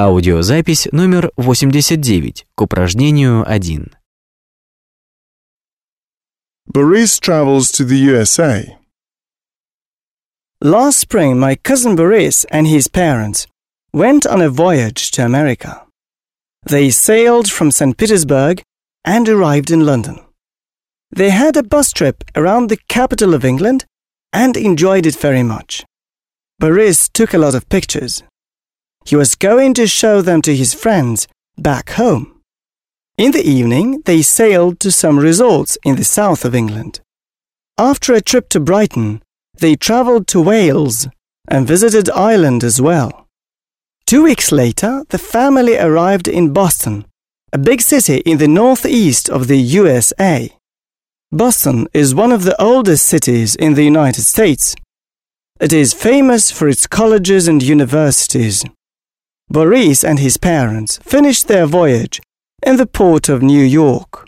Аудиозапись номер 89 к упражнению 1. Boris travels to the USA. Last spring, my cousin Boris and his parents went on a voyage to America. They sailed from St. Petersburg and arrived in London. They had a bus trip around the capital of England and enjoyed it very much. Boris took a lot of pictures. He was going to show them to his friends back home. In the evening, they sailed to some resorts in the south of England. After a trip to Brighton, they travelled to Wales and visited Ireland as well. 2 weeks later, the family arrived in Boston, a big city in the northeast of the USA. Boston is one of the oldest cities in the United States. It is famous for its colleges and universities. Boris and his parents finished their voyage in the port of New York.